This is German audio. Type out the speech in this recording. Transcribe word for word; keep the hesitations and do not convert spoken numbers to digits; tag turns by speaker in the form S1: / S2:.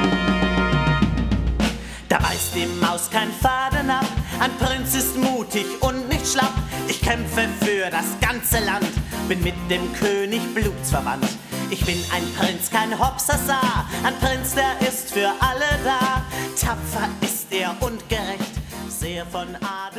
S1: Da beißt die Maus kein Faden ab, ein Prinz ist mutig und nicht schlapp. Ich kämpfe für das ganze Land, bin mit dem König blutsverwandt. Ich bin ein Prinz, kein Hopsasa, ein Prinz, der ist für alle da. Tapfer ist er und gerecht, sehr von Adel